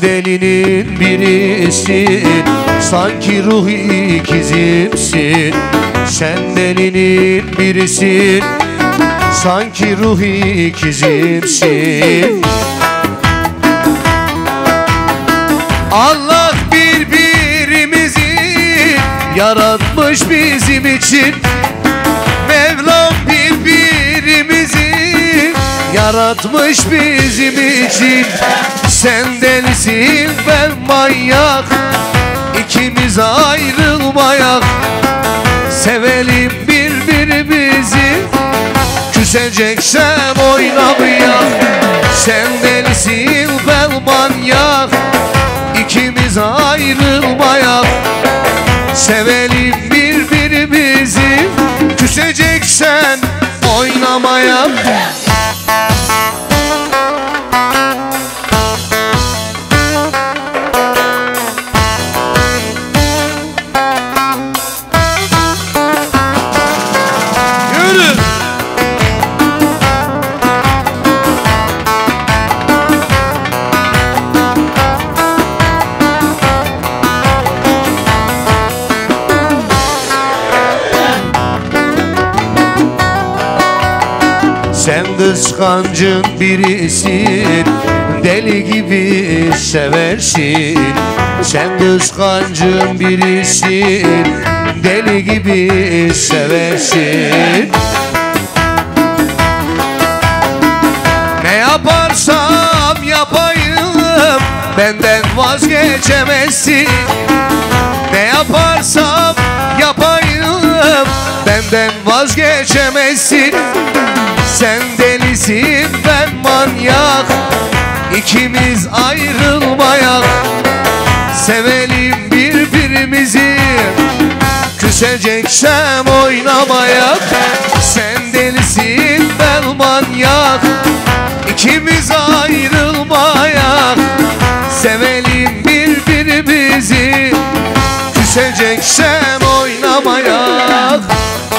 delinin birisin, sanki ruh ikizimsin. Sen delinin birisin, sanki ruh ikizimsin. Allah birbirimizi yaratmış bizim için. Mevlam birbirimizi yaratmış bizim için. Sen delisin, ben manyak, İkimiz ayrılmayak. Sevelim birbirimizi, küseceksen oynamayak. Sen delisin, ben manyak, İkimiz ayrılmayak. Sevelim birbirimizi, küseceksen oynamayak. Sen kıskancın birisin, deli gibi seversin. Sen kıskancın birisin, deli gibi seversin. Ne yaparsam yapayım, benden vazgeçemezsin. Ne yaparsam yapayım, benden vazgeçemezsin. Sen delisin, ben manyak, İkimiz ayrılmayak. Sevelim birbirimizi, küseceksem oynamayak. Sen delisin, ben manyak, İkimiz ayrılmayak. Sevelim birbirimizi, küseceksem oynamayak.